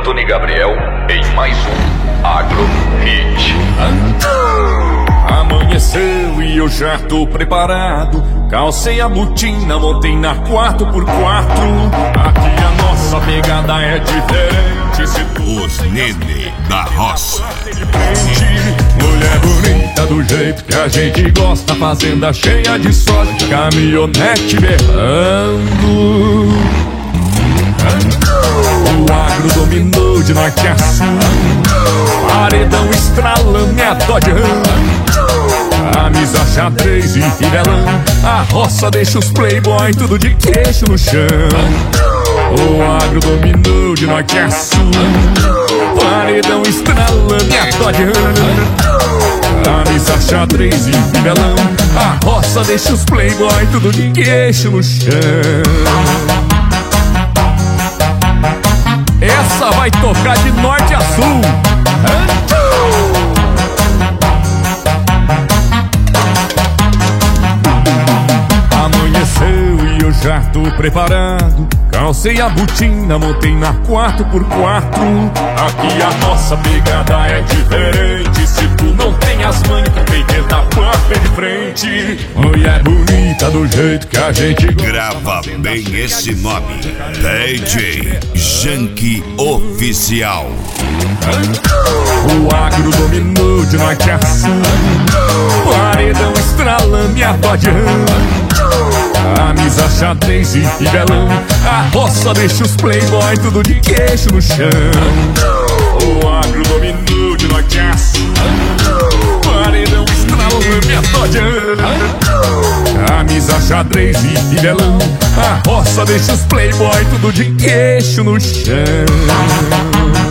Anthony Gabriel em mais um Agro Hit. Amanheceu e eu já tô preparado. Calcei a botina, montei na 4x4. Aqui a nossa pegada é diferente. Se tu Os Nene da Roça. mulher bonita do jeito que a gente gosta, fazenda cheia de soja, caminhonete berrando. O agro dominou de norte a sul, paredão estralando e a Dodge Ram, camisa xadrez e fivelão. A roça deixa os playboy tudo de queixo no chão. O agro dominou de norte a sul, paredão estralando e a Dodge Ram, camisa xadrez e fivelão. A roça deixa os playboy tudo de queixo no chão. Essa vai tocar de norte a sul. Amanheceu e eu já tô preparado. Calcei a botina, montei na 4x4. Aqui a nossa pegada é diferente. Se tu não tem as manhas, tem que dar porta de frente. Mulher bonita do jeito que a gente Grava bem esse nome: DJ Janky Oficial. O agro dominou de norte a sul, paredão estralando e a Dodge Ram, camisa xadrez e fivelão. A roça deixa os playboy tudo de queixo no chão. O agro dominou de norte a sul, paredão estralando e a Dodge Ram, camisa xadrez e fivelão. A roça deixa os playboy tudo de queixo no chão.